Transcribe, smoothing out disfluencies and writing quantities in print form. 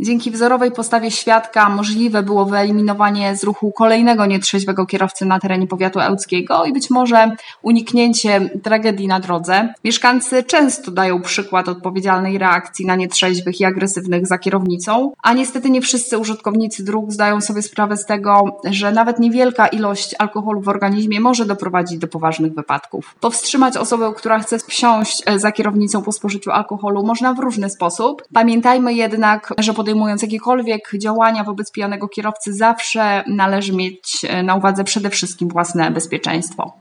Dzięki wzorowej postawie świadka możliwe było wyeliminowanie z ruchu kolejnego nietrzeźwego kierowcy na terenie powiatu ełckiego i być może uniknięcie tragedii na drodze. Mieszkańcy często dają przykład odpowiedzialnej reakcji na nietrzeźwych i agresywnych za kierownicą, a niestety nie wszyscy użytkownicy dróg zdają sobie sprawę z tego, że nawet niewielka ilość alkoholu w organizmie może doprowadzić do poważnych wypadków. Powstrzymać osobę, która chce wsiąść za kierownicą po spożyciu alkoholu można w różny sposób. Pamiętajmy jednak, że podejmując jakiekolwiek działania wobec pijanego kierowcy zawsze należy mieć na uwadze przede wszystkim własne bezpieczeństwo.